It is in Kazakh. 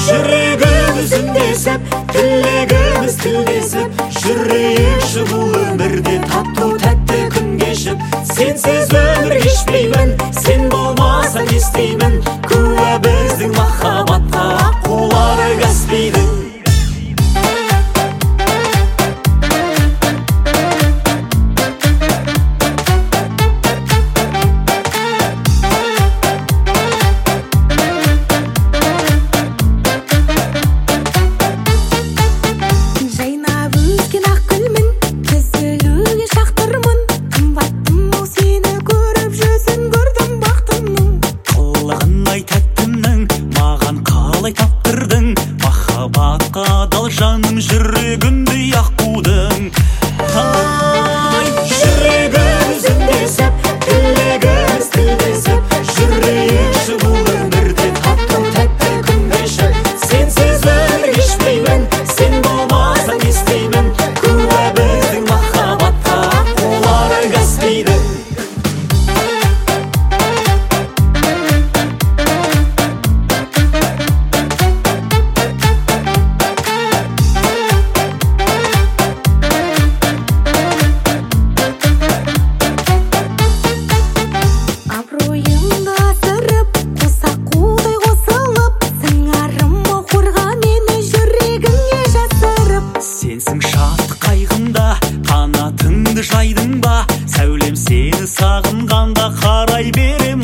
жүрегіміз үндесіп, тілегіміз тілдесіп, жүрейік бұл өмірде тату тәтті күн кешіп. Сенсіз өмір кешпеймін, сен болмасаң не істеймін, куә біздің махаббатқа аққулары Каспийдің. Махаббатқа адал жаным жүрегімді аққудың. Жүрегіміз үндесіп, тілегіміз тілдесіп, жүрейік бұл өмірде тату тәтті күн кешіп. Сенсіз өмір кешпеймін, сен болмасаң не істеймін, куә біздің махаббатқа аққулары Каспийдің. Сенсің шаттық қайғымда, қанатыңды жайдың ба, сәулем сені сағынғанда қарай берем